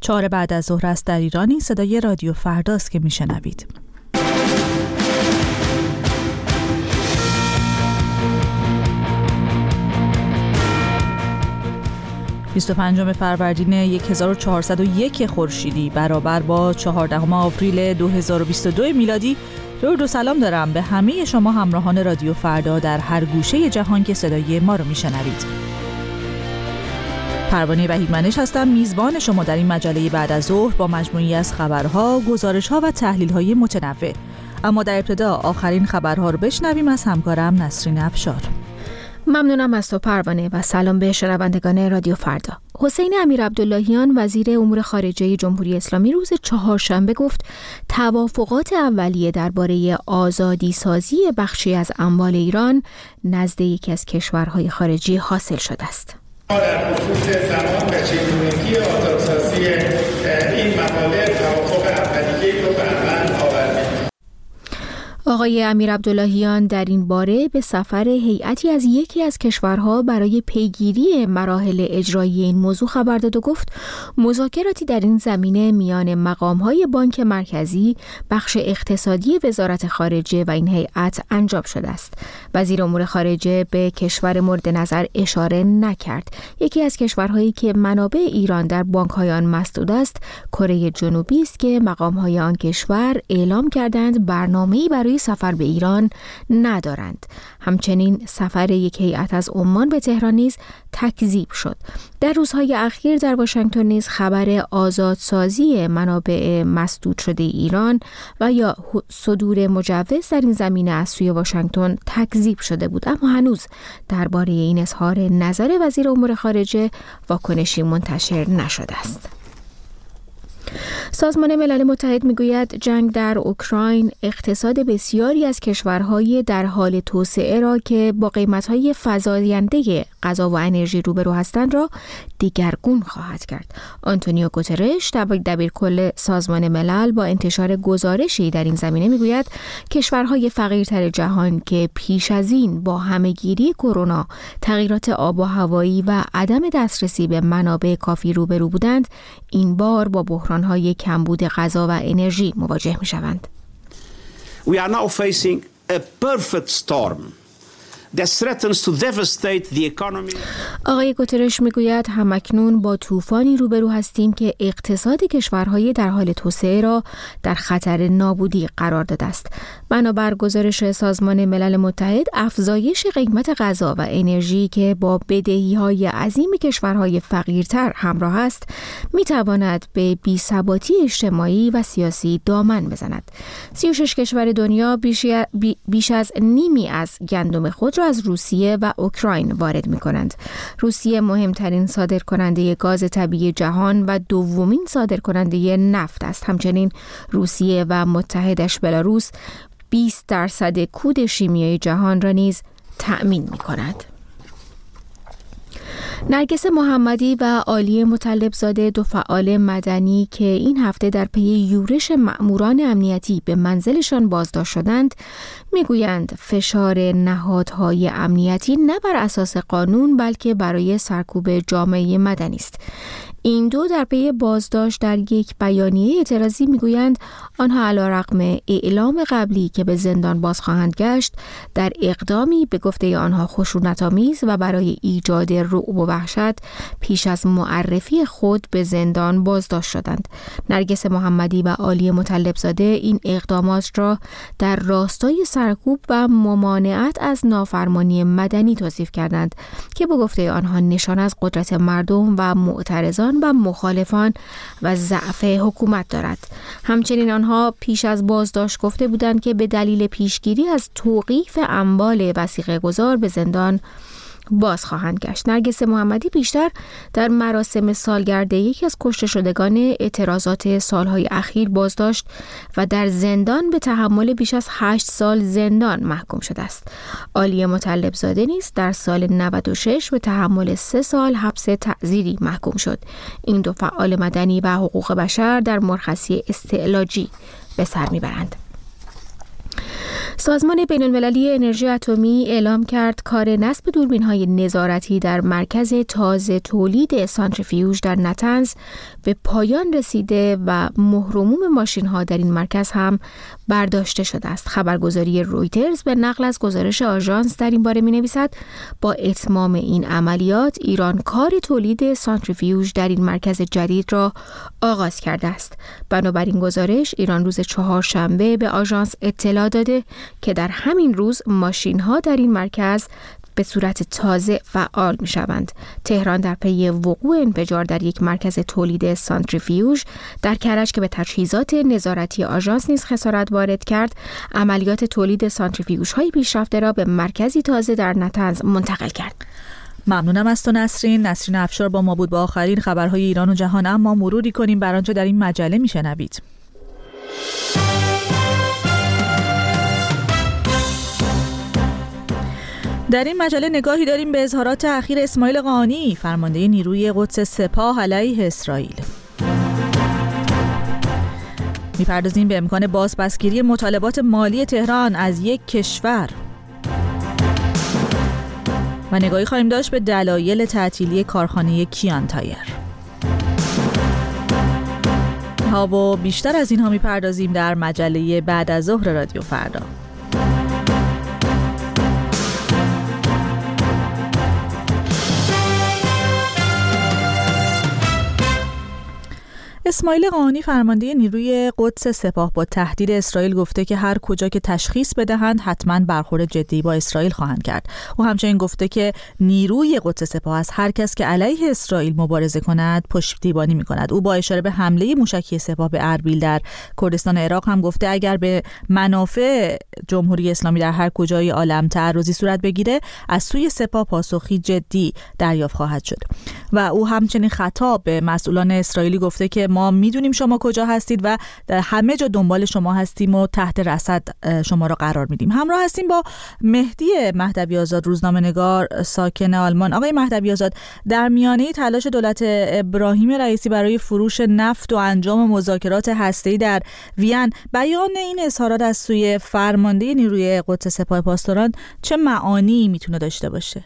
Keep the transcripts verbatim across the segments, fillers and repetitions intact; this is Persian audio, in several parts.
چهار بعد از ظهر است در ایرانی. صدای رادیو فرداست که میشنوید. بیست و پنجم فروردین هزار و چهارصد و یک خورشیدی برابر با چهاردهم آوریل دو هزار و بیست و دو میلادی. درود و سلام دارم به همه شما همراهان رادیو فردا در هر گوشه جهان که صدای ما رو میشنوید. پروانه وحیدمنش هستم، میزبان شما در این مجله بعد از ظهر با مجموعی از خبرها، گزارش‌ها و تحلیل‌های متنوع. اما در ابتدا آخرین خبرها رو بشنویم از همکارم نسرین افشار. ممنونم از تو پروانه و سلام به شنوندگان رادیو فردا. حسین امیرعبداللهیان وزیر امور خارجه جمهوری اسلامی روز چهارشنبه گفت توافقات اولیه درباره آزادی سازی بخشی از اموال ایران نزد یکی از کشورهای خارجی حاصل شده است. در خصوص زمان و چگونگی آزادسازی این مقاله توافق اولیه رو به عمل آوردیم. آقای امیرعبداللهیان در این باره به سفر هیئتی از یکی از کشورها برای پیگیری مراحل اجرایی این موضوع خبر داد و گفت مذاکراتی در این زمینه میان مقام‌های بانک مرکزی، بخش اقتصادی وزارت خارجه و این هیئت انجام شده است. وزیر امور خارجه به کشور مورد نظر اشاره نکرد. یکی از کشورهایی که منابع ایران در بانک‌های آن مسدود است، کره جنوبی است که مقام‌های آن کشور اعلام کردند برنامه‌ای برای سفر به ایران ندارند. همچنین سفر یک هیئت از عمان به تهران نیز تکذیب شد. در روزهای اخیر در واشنگتن نیز خبر آزادسازی منابع مسدود شده ایران و یا صدور مجوز در این زمینه از سوی واشنگتن تکذیب شده بود، اما هنوز درباره این اظهار نظر وزیر امور خارجه واکنشی منتشر نشده است. سازمان ملل متحد میگوید جنگ در اوکراین اقتصاد بسیاری از کشورهای در حال توسعه را که با قیمت‌های فزاینده غذا و انرژی روبرو هستند را دیگرگون خواهد کرد. آنتونیو گوترش دبیرکل سازمان ملل با انتشار گزارشی در این زمینه میگوید کشورهای فقیرتر جهان که پیش از این با همه‌گیری کرونا، تغییرات آب و هوایی و عدم دسترسی به منابع کافی روبرو بودند، این بار با بحران‌های کمبود غذا و انرژی مواجه می‌شوند. We are now facing a perfect storm that threatens to devastate the economy. آقای گوترش میگوید همکنون با طوفانی روبرو هستیم که اقتصاد کشورهای در حال توسعه را در خطر نابودی قرار داده است. بنابر گزارش سازمان ملل متحد، افزایش قیمت غذا و انرژی که با بدهی‌های عظیم کشورهای فقیرتر همراه است، میتواند به بی‌ثباتی اجتماعی و سیاسی دامن بزند. سی و شش کشور دنیا بیش از نیمی از گندم خود را از روسیه و اوکراین وارد می‌کنند. روسیه مهمترین صادرکننده گاز طبیعی جهان و دومین صادرکننده نفت است. همچنین روسیه و متحدش بلاروس بیست درصد کود شیمیایی جهان را نیز تأمین می‌کند. نرگس محمدی و عالی مطلبزاده، دو فعال مدنی که این هفته در پی یورش مأموران امنیتی به منزلشان بازداشت شدند، میگویند فشار نهادهای امنیتی نه بر اساس قانون بلکه برای سرکوب جامعه مدنی است. این دو در پی بازداشت در یک بیانیه اعتراضی میگویند آنها علیرغم اعلام قبلی که به زندان باز خواهند گشت، در اقدامی به گفته آنها خشونت‌آمیز و برای ایجاد رعب و وحشت پیش از معرفی خود به زندان بازداشت شدند. نرگس محمدی و عالی مطلبزاده این اقدامات را در راستای سرکوب و ممانعت از نافرمانی مدنی توصیف کردند که به گفته آنها نشان از قدرت مردم و معترضان و مخالفان و ضعف حکومت دارد. همچنین آنها پیش از بازداشت گفته بودند که به دلیل پیشگیری از توقیف اموال وثیقه گذار به زندان باز خواهند گشت. نرگس محمدی بیشتر در مراسم سالگرد یکی از کشته شدگان اعتراضات سالهای اخیر بازداشت و در زندان به تحمل بیش از هشت سال زندان محکوم شده است. عالی مطلبزاده نیز در سال نود و شش به تحمل سه سال حبس تعزیری محکوم شد. این دو فعال مدنی و حقوق بشر در مرخصی استعلاجی به سر میبرند. سازمان بین‌المللی انرژی اتمی اعلام کرد کار نصب دوربین‌های نظارتی در مرکز تازه تولید سانتریفیوژ در نتنز به پایان رسیده و مهرموم ماشین‌ها در این مرکز هم برداشته شده است. خبرگزاری رویترز به نقل از گزارش آژانس در این باره می‌نویسد با اتمام این عملیات ایران کار تولید سانتریفیوژ در این مرکز جدید را آغاز کرده است. بنابراین گزارش ایران روز چهارشنبه به آژانس اطلاع داده که در همین روز ماشین‌ها در این مرکز به صورت تازه فعال می‌شوند. تهران در پی وقوع انفجار در یک مرکز تولید سانتریفیوژ در کرج که به تجهیزات نظارتی آژانس نیز خسارت وارد کرد، عملیات تولید سانتریفیوژهای پیشرفته را به مرکزی تازه در نتنز منتقل کرد. ممنونم از تو نسرین. نسرین افشار با ما بود با آخرین خبرهای ایران و جهان. اما مروری کنیم بر آنچه در این مجله میشنوید. در این مجله نگاهی داریم به اظهارات اخیر اسماعیل قائنی، فرمانده نیروی قدس سپاه علیه اسرائیل. می‌پردازیم به امکان بازپسگیری مطالبات مالی تهران از یک کشور. و نگاهی خواهیم داشت به دلایل تعطیلی کارخانه کیان تایر. ها و بیشتر از اینها می‌پردازیم در مجله بعد از ظهر رادیو فردا. اسماعیل قائنی فرمانده نیروی قدس سپاه با تهدید اسرائیل گفته که هر کجا که تشخیص بدهند حتما برخورد جدی با اسرائیل خواهند کرد. او همچنین گفته که نیروی قدس سپاه از هر کس که علیه اسرائیل مبارزه کند پشتیبانی می‌کند. او با اشاره به حمله موشکی سپاه به اربیل در کردستان عراق هم گفته اگر به منافع جمهوری اسلامی در هر کجای عالم تعرضی صورت بگیره از سوی سپاه پاسخی جدی دریافت خواهد شد. و او همچنین خطاب به مسئولان اسرائیلی گفته که ما میدونیم شما کجا هستید و همه جا دنبال شما هستیم و تحت رصد شما را قرار میدیم. همراه هستیم با مهدی مهدوی آزاد، روزنامه‌نگار ساکن آلمان. آقای مهدوی آزاد، در میانه تلاش دولت ابراهیم رئیسی برای فروش نفت و انجام مذاکرات هسته‌ای در وین، بیان این اظهارات از سوی فرمانده نیروی قدس سپاه پاسداران چه معانی میتونه داشته باشه؟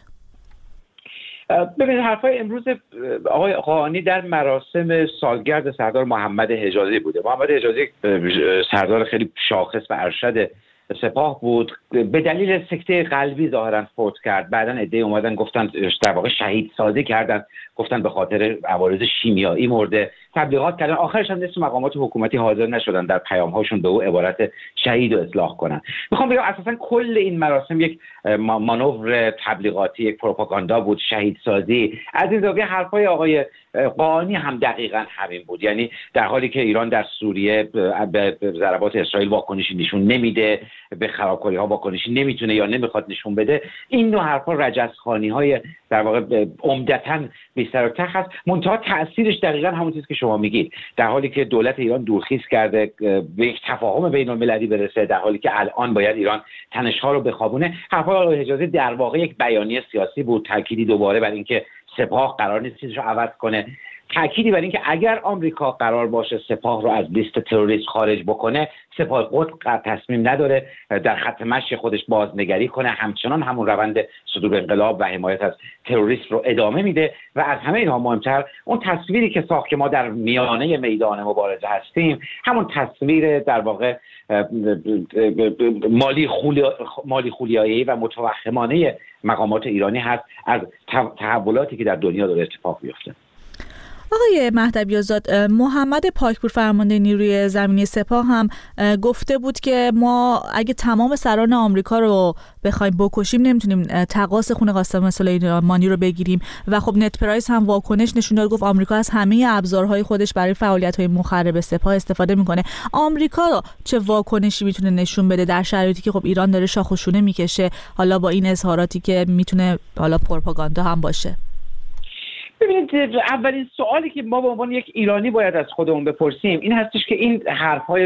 ببینید حرفای امروز آقای قائنی در مراسم سالگرد سردار محمد حجازی بوده. محمد حجازی سردار خیلی شاخص و ارشد سپاه بود، به دلیل سکته قلبی ظاهرا فوت کرد. بعدن عده‌ای اومدن گفتن در واقع شهید سازی کردن، گفتن به خاطر عوارض شیمیایی مرده، تبلیغات کردن. آخرش هم نصف مقامات حکومتی حاضر نشدن در پیام‌هاشون به او عبارت شهید رو اطلاق کنن. میخوام بگم اساسا کل این مراسم یک مانور تبلیغاتی، یک پروپاگاندا بود، شهید سازی. از این زاویه حرفای آقای قائنی هم دقیقاً همین بود. یعنی در حالی که ایران در سوریه به ضربات اسرائیل واکنشی نشون نمیده، به خرابکاری‌ها واکنشی نمیتونه یا نمیخواد نشون بده، این نوع حرفا رجزخوانی‌های در واقع عمدتاً بی‌سر و ته هست. منتها تأثیرش دقیقاً همون چیزی که شما میگید، در حالی که دولت ایران دورخیز کرده به یک تفاهم بین‌المللی برسه، در حالی که الان باید ایران تنش‌ها رو بخوابونه. حرفای آقای حجازی در واقع یک بیانیه سیاسی بود، تأکیدی دوباره بر اینکه سپاه قرار نیست چیزی رو عوض کنه، تأکیدی بر اینکه اگر آمریکا قرار باشه سپاه رو از لیست تروریست خارج بکنه، سپاه قدس تصمیم نداره در خط مشی خودش بازنگری کنه، همچنان همون روند صدور انقلاب و حمایت از تروریست رو ادامه میده. و از همه اینها مهمتر اون تصویری که ساخت که ما در میانه میدان مبارزه هستیم، همون تصویر در واقع مالی خولیا مالی خولیایی و متوهمانه مقامات ایرانی هست از تحولاتی که در دنیا داره اتفاق میفته. آقای مهدوی آزاد، محمد پاکپور فرمانده نیروی زمینی سپاه هم گفته بود که ما اگه تمام سران آمریکا رو بخوایم بکشیم نمیتونیم تقاص خون قاسم سلیمانی رو بگیریم. و خب نت پرایس هم واکنش نشون داد، گفت آمریکا از همه ابزارهای خودش برای فعالیت‌های مخرب سپاه استفاده میکنه. آمریکا چه واکنشی میتونه نشون بده در شرایطی که خب ایران داره شاخ و شونه میکشه، حالا با این اظهاراتی که میتونه حالا پروپاگاندا هم باشه؟ ببینید، اولین سوالی که ما به عنوان یک ایرانی باید از خودمون بپرسیم این هستش که این حرف‌های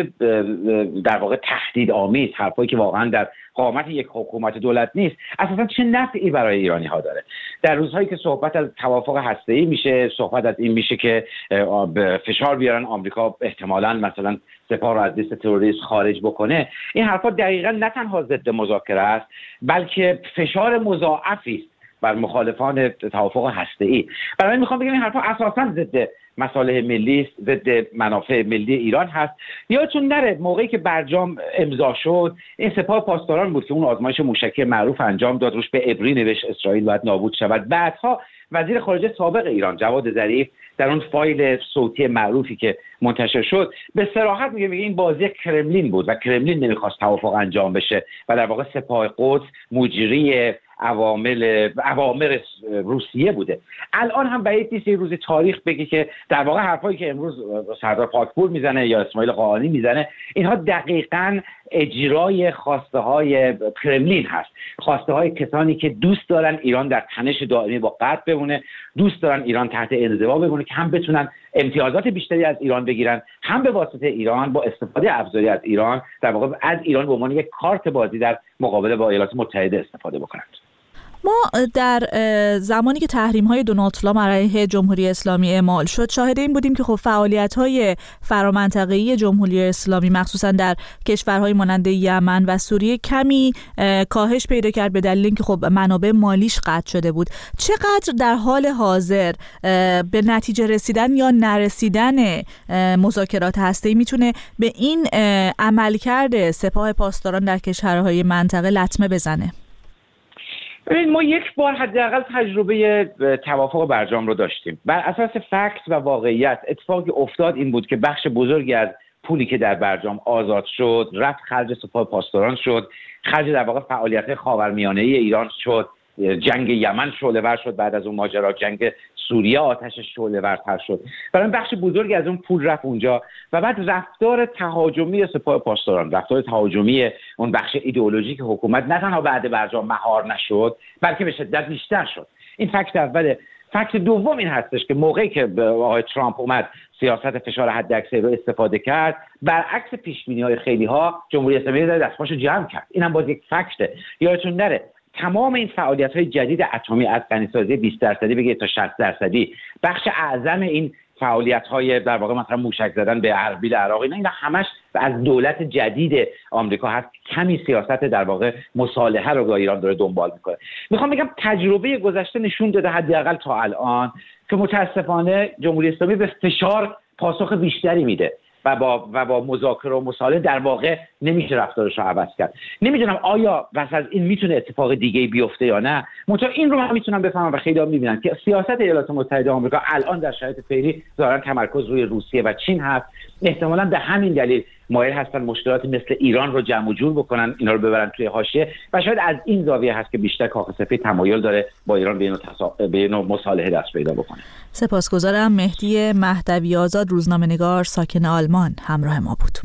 در واقع تهدیدآمیز، حرفایی که واقعا در قامت یک حکومت دولت نیست، اساسا چه نفعی برای ایرانی‌ها داره؟ در روزهایی که صحبت از توافق هسته‌ای میشه، صحبت از این میشه که فشار بیارن آمریکا احتمالاً مثلا سپاه رو از لیست تروریست خارج بکنه، این حرفا دقیقاً نه تنها ضد مذاکره است، بلکه فشار مضاعفی است بر مخالفان توافق هسته‌ای. برای من میخوام بگم این حرفا اساساً ضد مصالح ملی است، ضد منافع ملی ایران هست. یادتون نره موقعی که برجام امضا شد، این سپاه پاسداران بود که اون آزمایش موشکی معروف انجام داد، روش به عبری نوشت اسرائیل باید نابود شود. بعدها وزیر خارجه سابق ایران جواد ظریف در اون فایل صوتی معروفی که منتشر شد به صراحت میگه میگه این بازی کرملین بود و کرملین نمیخواست توافق انجام بشه و در واقع سپاه قدس مجری عوامل عوامر روسیه بوده. الان هم بعید نیست یه روزی تاریخ بگی که در واقع حرفایی که امروز سردار پاکپور میزنه یا اسماعیل قاآنی میزنه اینها دقیقاً اجرای خواسته های کرملین هست، خواسته های کسانی که دوست دارن ایران در تنش دائمی با غرب بمونه، دوست دارن ایران تحت انزوا بمونه که هم بتونن امتیازات بیشتری از ایران بگیرن، هم به واسطه ایران با استفاده ابزاری از ایران در واقع از ایران به عنوان یک کارت بازی در مقابله با ایالات متحده استفاده بکنند. ما در زمانی که تحریم‌های دونالد ترامپ علیه جمهوری اسلامی اعمال شد شاهد این بودیم که خب فعالیت‌های فرامنطقه‌ای جمهوری اسلامی مخصوصا در کشورهای مانند یمن و سوریه کمی کاهش پیدا کرد به دلیل اینکه خب منابع مالیش قطع شده بود. چقدر در حال حاضر به نتیجه رسیدن یا نرسیدن مذاکرات هسته‌ای میتونه به این عملکرد سپاه پاسداران در کشورهای منطقه لطمه بزنه؟ ببین، ما یک بار حداقل تجربه توافق برجام رو داشتیم. بر اساس فکت و واقعیت اتفاقی افتاد این بود که بخش بزرگی از پولی که در برجام آزاد شد رفت خرج سپاه پاسداران شد، خرج در واقع فعالیت خاورمیانه‌ای ایران شد، جنگ یمن شعله‌ور شد، بعد از اون ماجرا جنگ سوریه آتشش شعله‌ورتر شد. برای بخش بزرگی از اون پول رفت اونجا و بعد رفتار تهاجمی سپاه پاسداران، رفتار تهاجمی اون بخش ایدئولوژیک حکومت نه تنها بعد برجام مهار نشد بلکه به شدت بیشتر شد. این فکت اوله. فکت دوم این هستش که موقعی که آقای ترامپ اومد سیاست فشار حداکثری رو استفاده کرد، برعکس پیش‌بینی‌های خیلی‌ها جمهوری اسلامی دستخوشو جمع کرد. اینم باز یک فکته. یادتون نره تمام این فعالیت‌های جدید اتمی از غنیسازی بیست درصدی بگید تا شصت درصدی، بخش اعظم این فعالیت‌های در واقع مثلا موشک زدن به اربیل عراق، اینا اینا همش از دولت جدید آمریکا هست. کمی سیاست در واقع مصالحه رو با ایران داره دنبال میکنه. میخوام بگم تجربه گذشته نشون داده حداقل تا الان که متاسفانه جمهوری اسلامی به فشار پاسخ بیشتری میده و با و با مذاکره و مصالحه در واقع نمیشه رفتارش رو عوض کرد. نمیدونم آیا پس از این میتونه اتفاق دیگه بیفته یا نه. منتها این رو من میتونم بفهمم و خیلی‌ها میبینن که سیاست ایالات متحده آمریکا الان در شرایط فعلی ظاهرا تمرکز روی روسیه و چین هست. احتمالاً به همین دلیل مایل هستن مشکلات مثل ایران رو جمع و جور بکنن، اینا رو ببرن توی حاشیه و شاید از این زاویه هست که بیشتر کاخ سفید تمایل داره با ایران به نوع تصا... به نوع مصالحه دست پیدا بکنه. سپاسگزارم. مهدی مهدوی آزاد، روزنامه‌نگار ساکن آلمان، همراه ما بود.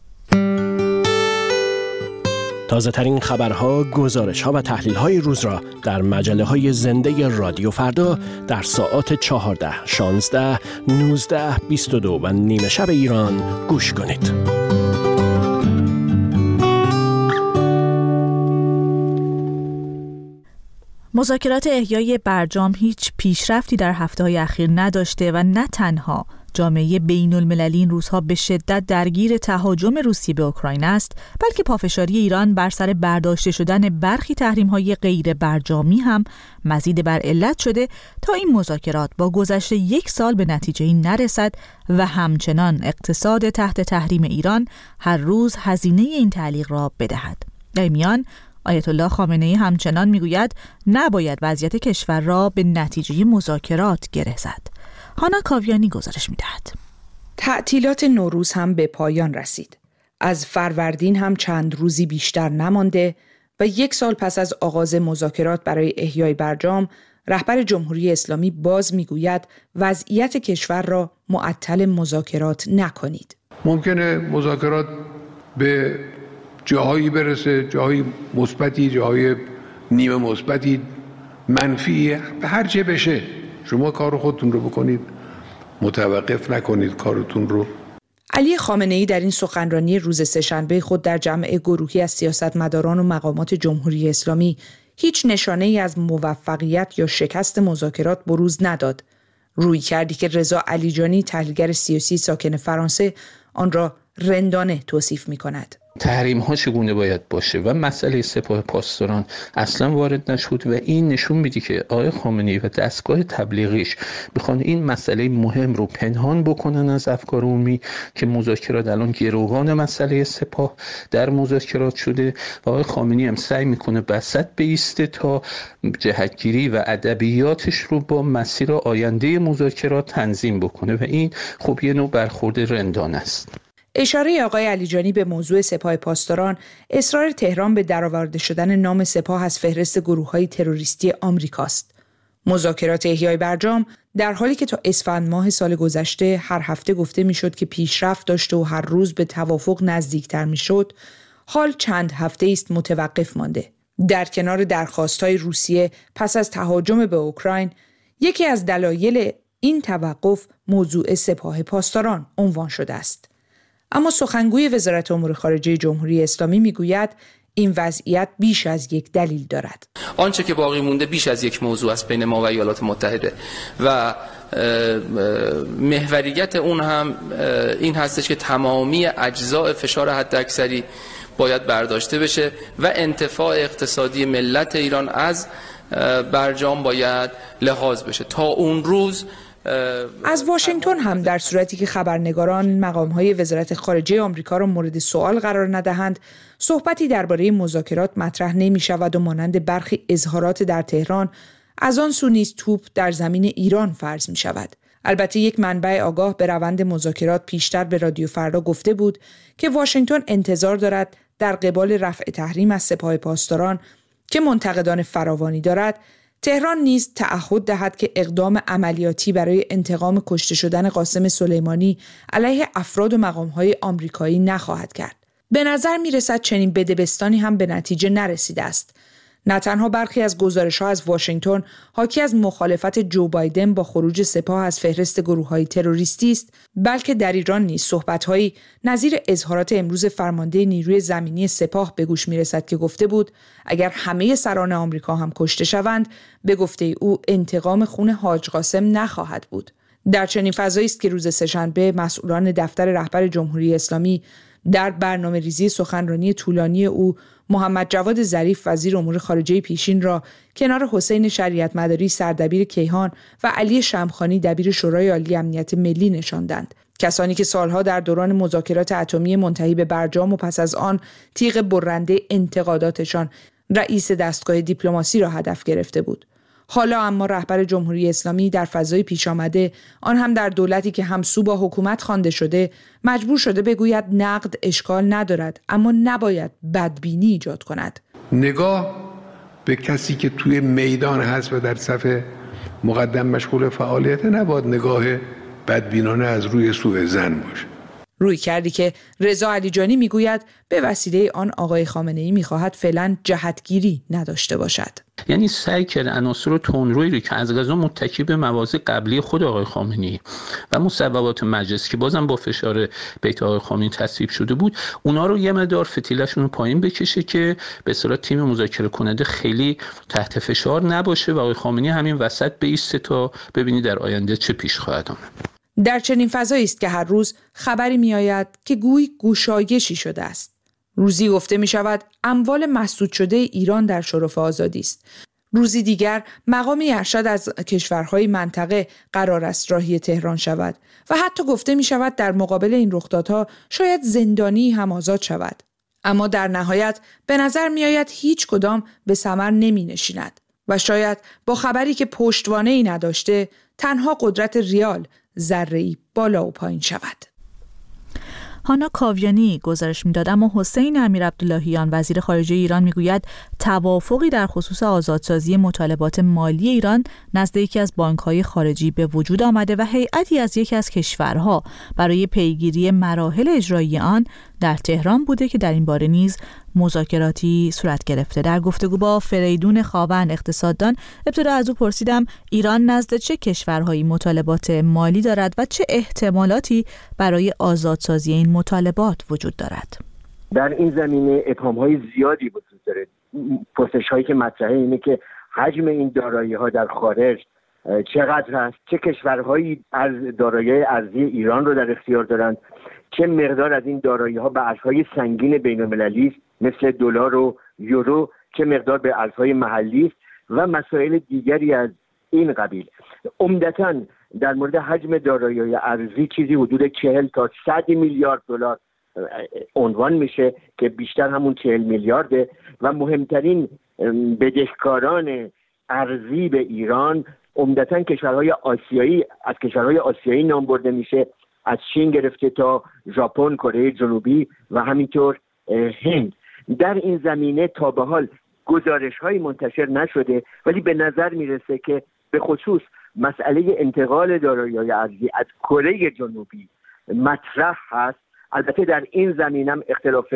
تازه ترین خبرها، گزارش‌ها و تحلیل‌های روز را در مجله‌های زنده رادیو فردا در ساعات چهارده، شانزده، نوزده، بیست و دو و نیمه شب ایران گوش کنید. مذاکرات احیای برجام هیچ پیشرفتی در هفته‌های اخیر نداشته و نه تنها جامعه بین المللی این روزها به شدت درگیر تهاجم روسیه به اوکراین است، بلکه پافشاری ایران بر سر برداشته شدن برخی تحریم‌های غیر برجامی هم مزید بر علت شده تا این مذاکرات با گذشت یک سال به نتیجه‌ای نرسد و همچنان اقتصاد تحت تحریم ایران هر روز هزینه این تعلیق را بدهد. در میان آیت الله خامنه‌ای همچنان میگوید نباید وضعیت کشور را به نتیجه مذاکرات گره زد. هانا کاویانی گزارش می‌دهد. تعطیلات نوروز هم به پایان رسید. از فروردین هم چند روزی بیشتر نمانده و یک سال پس از آغاز مذاکرات برای احیای برجام، رهبر جمهوری اسلامی باز میگوید وضعیت کشور را معطل مذاکرات نکنید. ممکنه مذاکرات به جاهایی برسه، جاهای مثبتی، جاهای نیمه مثبتی، منفی، به هر چه بشه. شما کار خودتون رو بکنید، متوقف نکنید کارتون رو. علی خامنه‌ای در این سخنرانی روز سه‌شنبه خود در جمع گروهی از سیاستمداران و مقامات جمهوری اسلامی هیچ نشانه‌ای از موفقیت یا شکست مذاکرات بروز نداد. روی کردی که رضا علیجانی تحلیلگر سیاسی ساکن فرانسه آن را رندانه توصیف می‌کند. تحریم ها چگونه باید باشه و مسئله سپاه پاسداران اصلا وارد نشد و این نشون میده که آقای خامنه‌ای و دستگاه تبلیغیش میخوان این مسئله مهم رو پنهان بکنن از افکار عمومی که مذاکرات الان گروگان مسئله سپاه در مذاکرات شده و آقای خامنه‌ای هم سعی میکنه وسط بایسته تا جهتگیری و ادبیاتش رو با مسیر آینده مذاکرات تنظیم بکنه و این خب یه نوع برخورد رندانه است. اشاره آقای علیجانی به موضوع سپاه پاسداران اصرار تهران به درآورده شدن نام سپاه از فهرست گروه‌های تروریستی آمریکاست. مذاکرات احیای برجام در حالی که تا اسفند ماه سال گذشته هر هفته گفته میشد که پیشرفت داشته و هر روز به توافق نزدیکتر میشد، حال چند هفته است متوقف مانده. در کنار درخواست‌های روسیه پس از تهاجم به اوکراین، یکی از دلایل این توقف موضوع سپاه پاسداران عنوان شده است. اما سخنگوی وزارت امور خارجه جمهوری اسلامی میگوید این وضعیت بیش از یک دلیل دارد. آنچه که باقی مونده بیش از یک موضوع است بین ما و ایالات متحده و محوریت اون هم این هستش که تمامی اجزاء فشار حداکثری باید برداشته بشه و انتفاع اقتصادی ملت ایران از برجام باید لحاظ بشه. تا اون روز از واشنگتن هم در صورتی که خبرنگاران مقام‌های وزارت خارجه آمریکا را مورد سوال قرار ندهند، صحبتی درباره مذاکرات مطرح نمی‌شود و مانند برخی اظهارات در تهران از آن سو نیز توپ در زمین ایران فرض می‌شود. البته یک منبع آگاه به روند مذاکرات پیشتر به رادیو فردا گفته بود که واشنگتن انتظار دارد در قبال رفع تحریم از سپاه پاسداران که منتقدان فراوانی دارد، تهران نیز تعهد دهد که اقدام عملیاتی برای انتقام کشته شدن قاسم سلیمانی علیه افراد و مقام‌های آمریکایی نخواهد کرد. به نظر می‌رسد چنین بدبستانی هم به نتیجه نرسیده است. نه تنها برخی از گزارش‌ها از واشنگتن حاکی از مخالفت جو بایدن با خروج سپاه از فهرست گروه‌های تروریستی است، بلکه در ایران نیز صحبت‌هایی نظیر اظهارات امروز فرمانده نیروی زمینی سپاه به گوش می‌رسد که گفته بود اگر همه سران آمریکا هم کشته شوند، به گفته او انتقام خون حاج قاسم نخواهد بود. در چنین فضایی است که روز سه‌شنبه مسئولان دفتر رهبر جمهوری اسلامی در برنامه‌ریزی سخنرانی طولانی او محمد جواد ظریف وزیر امور خارجه پیشین را کنار حسین شریعت مداری سردبیر کیهان و علی شمخانی دبیر شورای عالی امنیت ملی نشاندند. کسانی که سالها در دوران مذاکرات اتمی منتهی به برجام و پس از آن تیغ برنده انتقاداتشان رئیس دستگاه دیپلماسی را هدف گرفته بود. حالا اما رهبر جمهوری اسلامی در فضای پیش آمده، آن هم در دولتی که همسو با حکومت خوانده شده، مجبور شده بگوید نقد اشکال ندارد، اما نباید بدبینی ایجاد کند. نگاه به کسی که توی میدان هست و در صف مقدم مشغول فعالیت نباید نگاه بدبینانه از روی سوء ظن باشه. روی کردی که رضا علیجانی میگوید به وسیله آن آقای خامنه‌ای میخواهد فعلا جهتگیری نداشته باشد. یعنی سعی کرد عناصر تندرویی رو که از قضا متکی به مواضع قبلی خود آقای خامنه‌ای و مصوبات مجلس که بازم با فشار بیت آقای خامنه‌ای تصویب شده بود، اونا رو یه مقدار فتیلشون رو پایین بکشه که به اصطلاح تیم مذاکره کننده خیلی تحت فشار نباشه و آقای خامنه‌ای همین وسط بایسته تا ببینی در آینده چه پیش خواهد آمد. در چنین فضایی است که هر روز خبری می‌آید که گویی گشایشی شده است. روزی گفته می‌شود اموال مسدود شده ایران در شرف آزادی است. روزی دیگر مقامی ارشد از کشورهای منطقه قرار است راهی تهران شود و حتی گفته می‌شود در مقابل این رخدادها شاید زندانی هم آزاد شود. اما در نهایت به نظر می‌آید هیچ کدام به ثمر نمی‌نشیند و شاید با خبری که پشتوانه‌ای نداشته تنها قدرت ریال ذره‌ای بالا و پایین شود. هانا کاویانی گزارش میداد. اما حسین امیرعبداللهیان وزیر خارجه ایران میگوید توافقی در خصوص آزادسازی مطالبات مالی ایران نزد یکی از بانک‌های خارجی به وجود آمده و هیئتی از یکی از کشورها برای پیگیری مراحل اجرایی آن در تهران بوده که در این باره نیز مذاکراتی صورت گرفته. در گفتگو با فریدون خاوند اقتصاددان ابتدا از او پرسیدم ایران نزد چه کشورهایی مطالبات مالی دارد و چه احتمالاتی برای آزادسازی این مطالبات وجود دارد. در این زمینه ابهام‌های زیادی وجود داره. پرسش‌هایی که مطرحه اینه که حجم این دارایی‌ها در خارج چقدر هست، چه کشورهایی از دارایی ارزی ایران رو در اختیار دارند، چه مقدار از این دارایی‌ها به ارزهای سنگین بین‌المللی است مثل دلار و یورو، چه مقدار به ارزهای محلی است و مسائل دیگری از این قبیل. عمدتاً در مورد حجم دارایی ارزی چیزی حدود چهل تا صد میلیارد دلار عنوان میشه که بیشتر همون چهل میلیارده و مهمترین بدهکاران ارزی به ایران عمدتاً کشورهای آسیایی از کشورهای آسیایی نام برده میشه، از چین گرفته تا ژاپن، کره جنوبی و همینطور هند. در این زمینه تا به حال گزارش‌هایی منتشر نشده، ولی به نظر میرسه که به خصوص مسئله انتقال دارایی‌های ارزی از کره جنوبی مطرح هست. البته در این زمینه هم اختلاف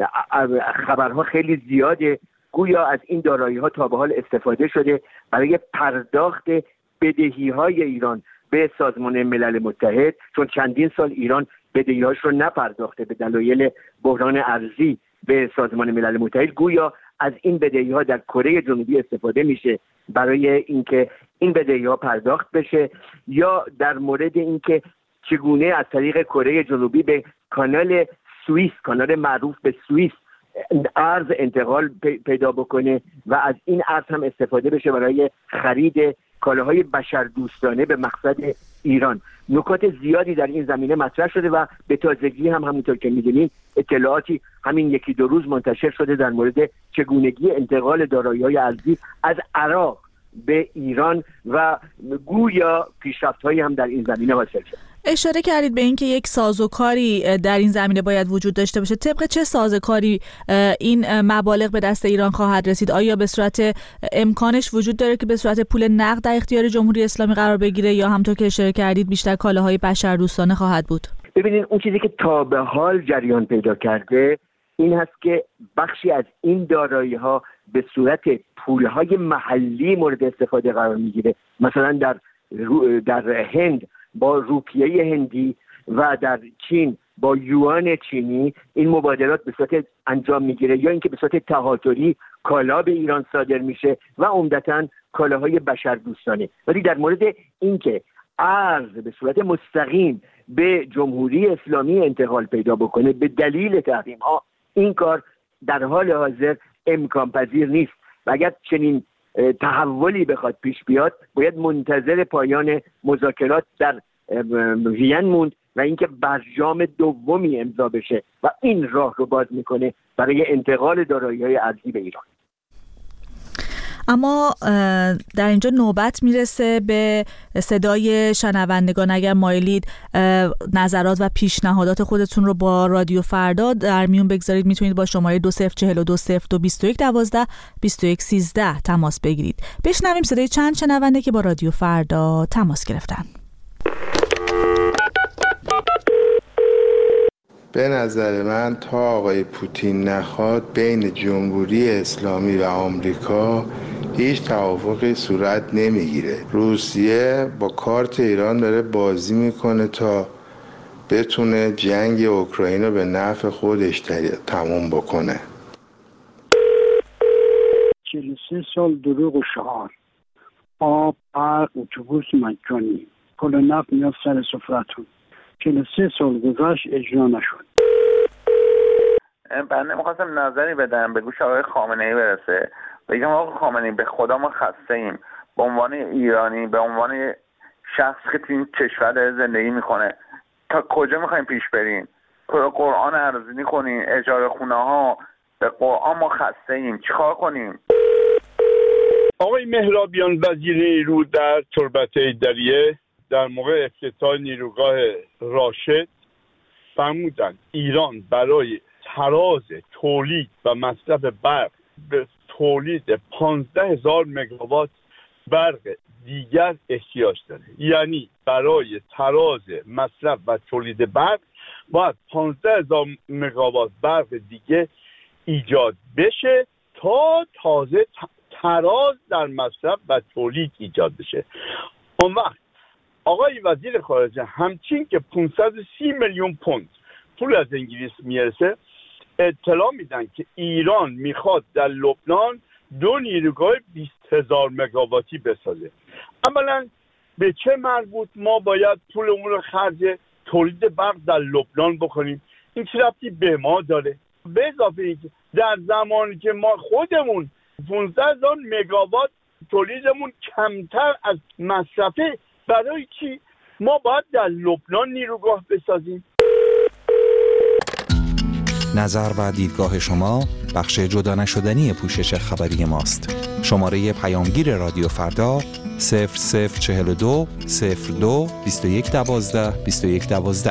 خبرها خیلی زیاده. گویا از این دارایی‌ها تا به حال استفاده شده برای پرداخت بدهی‌های ایران به سازمان ملل متحد، چون چندین سال ایران بدهی‌هاش رو نپرداخته به دلایل بحران ارزی به سازمان ملل متحد. گویا از این بدهی‌ها در کره جنوبی استفاده میشه برای اینکه این بدهی‌ها پرداخت بشه، یا در مورد اینکه چگونه از طریق کره جنوبی به کانال سوئیس، کانال معروف به سوئیس، ارز انتقال پیدا بکنه و از این ارز هم استفاده بشه برای خرید کالاهای بشردوستانه به مقصد ایران. نکات زیادی در این زمینه مطرح شده و به تازگی هم همونطور که می‌دونید اطلاعاتی همین یکی دو روز منتشر شده در مورد چگونگی انتقال دارایی‌های ارزی از عراق به ایران و گویا پیشرفت‌هایی هم در این زمینه حاصل شده. اشاره کردید به اینکه یک سازوکاری در این زمینه باید وجود داشته باشه. طبق چه سازوکاری این مبالغ به دست ایران خواهد رسید؟ آیا به صورت امکانش وجود داره که به صورت پول نقد در اختیار جمهوری اسلامی قرار بگیره، یا همونطور که اشاره کردید بیشتر کالاهای بشردوستانه خواهد بود؟ ببینید، اون چیزی که تا به حال جریان پیدا کرده این هست که بخشی از این دارایی‌ها به صورت پولهای محلی مورد استفاده قرار میگیره. مثلا در در هند با روپیه هندی و در چین با یوان چینی این مبادلات به صورت انجام میگیره، یا اینکه به صورت تهاتری کالا به ایران صادر میشه و عمدتاً کالاهای بشردوستانه. ولی در مورد اینکه ارز به صورت مستقیم به جمهوری اسلامی انتقال پیدا بکنه به دلیل تحریم ها، این کار در حال حاضر امکان پذیر نیست و اگر چنین تحولی بخواد پیش بیاد باید منتظر پایان مذاکرات در وین موند و اینکه برجام دومی امضا بشه و این راه رو باز میکنه برای انتقال دارایی‌های ارزی به ایران. اما در اینجا نوبت میرسه به صدای شنوندگان. اگر مایلید نظرات و پیشنهادات خودتون رو با رادیو فردا در میون بگذارید، میتونید با شماره دو صفر چهل و دو صفر دو بیست و یک دوازده بیست و یک سیزده تماس بگیرید. بشنویم صدای چند شنونده که با رادیو فردا تماس گرفتن. به نظر من تا آقای پوتین نخواد بین جمهوری اسلامی و آمریکا هیچ توافقی صورت نمیگیره. روسیه با کارت ایران داره بازی میکنه تا بتونه جنگ اوکراین رو به نفع خودش تموم بکنه. چهل و سه سال دروغ و شعار، آب، برق، اتوبوس مجانی، پول نفت میاد سر سفرتون. چهل و سه سال گذشت اجرا نشد. بنده میخواستم نظری بدم به گوش آقای خامنه ای برسه. بگم آقای خامنه ای، به خدا ما خسته ایم به عنوان ایرانی، به عنوان شخص که تو این کشور زندگی میکنه. تا کجا میخوایم پیش بریم؟ قرآن ارزونی کنیم، اجاره خونه ها، به قرآن ما خسته ایم. چیکار کنیم؟ آقای مهرابیان وزیر نیرو در تربت دریه در موقع افتتاح نیروگاه راشد فرمودن ایران برای تراز تولید و مصرف برق به تولید پانزده هزار مگاوات برق دیگر احتیاج داره. یعنی برای تراز مصرف و تولید برق باید پانزده هزار مگاوات برق دیگه ایجاد بشه تا تازه تراز در مصرف و تولید ایجاد بشه. اون وقت آقای وزیر خارجه همچین که پانصد و سی میلیون پوند پول از انگلیس میرسه اطلاع میدن که ایران میخواد در لبنان دو نیروگاه بیست هزار مگاواتی بسازه. اولا به چه مربوط ما باید پولمون رو خرج تولید برق در لبنان بکنیم؟ این چه ربطی به ما داره؟ به اضافه اینکه در زمانی که ما خودمون پانزده هزار مگاوات تولیدمون کمتر از مصرفه، برای چی ما باید در لبنان نیروگاه بسازیم؟ نظر و دیدگاه شما بخش جدا نشدنی پوشش خبری ماست. شماره پیامگیر رادیو فردا صفر صفر چهل و دو صفر دو بیست و یک دوازده بیست و یک دوازده.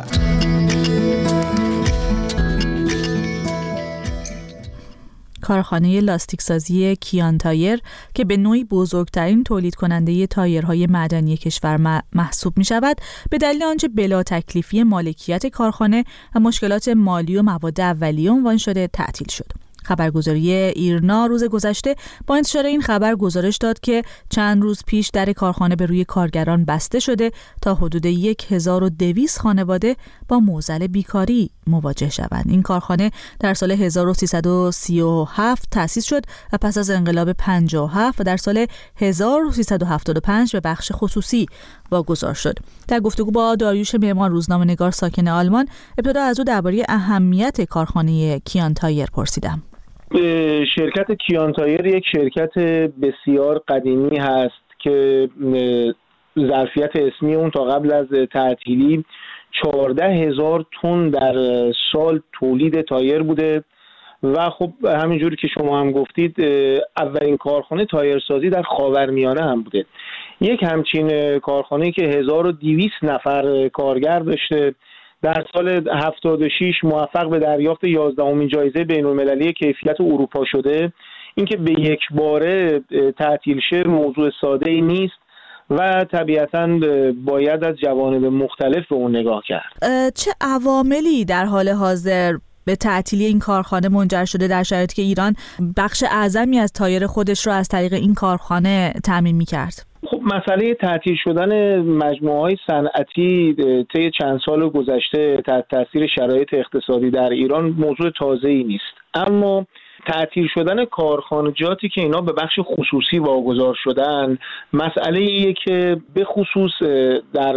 کارخانه لاستیک سازی کیان تایر که به نوعی بزرگترین تولید کننده تایرهای معدنی کشور محسوب می شود، به دلیل آنچه بلا تکلیفی مالکیت کارخانه و مشکلات مالی و مواد اولیه عنوان شده تعطیل شد. خبرگزاری ایرنا روز گذشته با انتشار این خبر گزارش داد که چند روز پیش در کارخانه به روی کارگران بسته شده تا حدود هزار و دویست خانواده با معضل بیکاری مواجه شوند. این کارخانه در سال هزار و سیصد و سی و هفت تأسیس شد و پس از انقلاب پنجاه و هفت و در سال هزار و سیصد و هفتاد و پنج به بخش خصوصی واگذار شد. در گفتگو با داریوش معمار روزنامه‌نگار ساکن آلمان، ابتدا از او درباره اهمیت کارخانه کیان تایر پرسیدم. شرکت کیان تایر یک شرکت بسیار قدیمی هست که ظرفیت اسمی اون تا قبل از تعطیلی چهارده هزار تن در سال تولید تایر بوده و خب همینجوری که شما هم گفتید اولین کارخانه تایرسازی در خاورمیانه هم بوده. یک همچین کارخانه‌ای که هزار و دویست نفر کارگر داشته، در سال هفتاد و شش موفق به دریافت یازدهمین جایزه بین‌المللی کیفیت اروپا شده. اینکه به یک باره تعطیل شه موضوع ساده‌ای نیست و طبیعتاً باید از جوانب مختلف به اون نگاه کرد. چه عواملی در حال حاضر به تعطیلی این کارخانه منجر شده در شرایطی که ایران بخش اعظمی از تایر خودش رو از طریق این کارخانه تامین می‌کرد؟ خب مسئله تعطیل شدن مجموعه‌های صنعتی طی چند سال گذشته تحت تاثیر شرایط اقتصادی در ایران موضوع تازه‌ای نیست، اما تعطیل شدن کارخانجاتی که اینا به بخش خصوصی واگذار شدن مسئله ایه که به خصوص در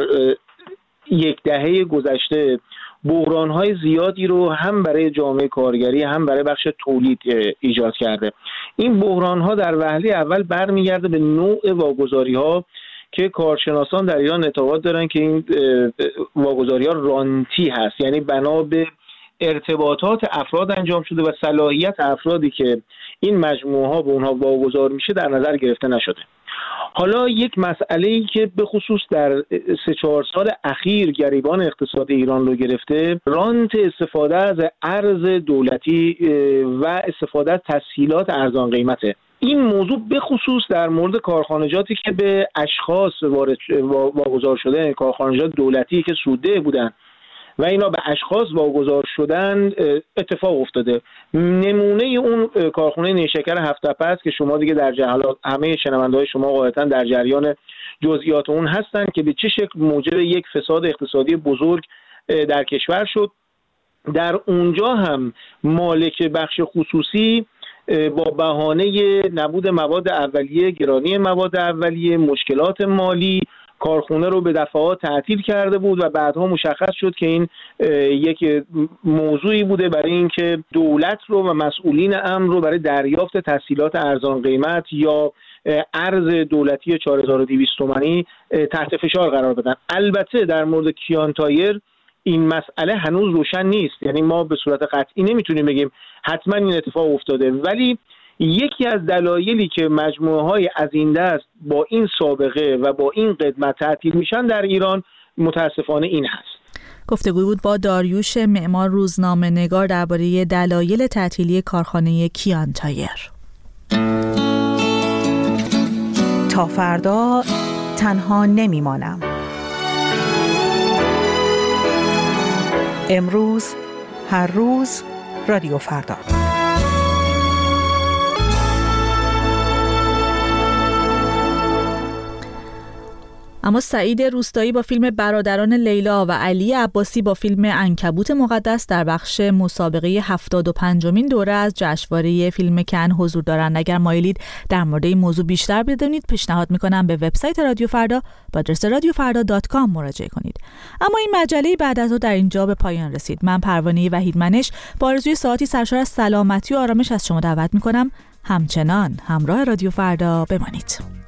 یک دهه گذشته بحران‌های زیادی رو هم برای جامعه کارگری هم برای بخش تولید ایجاد کرده. این بحران‌ها در وهله اول برمیگرده به نوع واگذاری‌ها که کارشناسان در ایران اعتقاد دارن که این واگذاری‌ها رانتی هست، یعنی بنا به ارتباطات افراد انجام شده و صلاحیت افرادی که این مجموعه‌ها به اونها واگذار میشه در نظر گرفته نشده. حالا یک مسئله‌ای که به خصوص در سه چهار سال اخیر گریبان اقتصاد ایران رو گرفته، رانت استفاده از ارز دولتی و استفاده از تسهیلات ارزان قیمته. این موضوع به خصوص در مورد کارخانجاتی که به اشخاص وارد واگذار شده، کارخانجات دولتی که سودده بودن و اینا به اشخاص واگذار شدن اتفاق افتاده. نمونه اون کارخانه نیشکر هفت‌تپه است که شما دیگه در جهالات همه شنونده‌های شما قاعدتاً در جریان جزئیات اون هستن که به چه شکل موجب یک فساد اقتصادی بزرگ در کشور شد. در اونجا هم مالک بخش خصوصی با بهانه نبود مواد اولیه، گرانی مواد اولیه، مشکلات مالی کارخونه رو به دفعات تعطیل کرده بود و بعدها مشخص شد که این یک موضوعی بوده برای اینکه دولت رو و مسئولین امر رو برای دریافت تسهیلات ارزان قیمت یا ارز دولتی چهار هزار و دویست تومانی تحت فشار قرار بدن. البته در مورد کیان تایر این مسئله هنوز روشن نیست، یعنی ما به صورت قطعی نمیتونیم بگیم حتما این اتفاق افتاده، ولی یکی از دلایلی که مجموعه‌های از این دست با این سابقه و با این قدمت تعطیل میشن در ایران متاسفانه این هست. گفتگوی بود با داریوش معمار، روزنامه نگار، درباره دلایل تعطیلی کارخانه کیان تایر. تا فردا تنها نمیمانم. امروز، هر روز، رادیو فردا. اما سعید روستایی با فیلم برادران لیلا و علی عباسی با فیلم عنکبوت مقدس در بخش مسابقه هفتاد و پنجمین دوره از جشنواره فیلم کن حضور دارند. اگر مایلید در مورد این موضوع بیشتر بدونید، پیشنهاد میکنم به وبسایت رادیو فردا با آدرس رادیو فردا دات کام مراجعه کنید. اما این مجله بعد از او در اینجا به پایان رسید. من پروانه وحیدمنش با آرزوی ساعتی سرشار از سلامتی و آرامش از شما دعوت میکنم همچنان همراه رادیو فردا بمانید.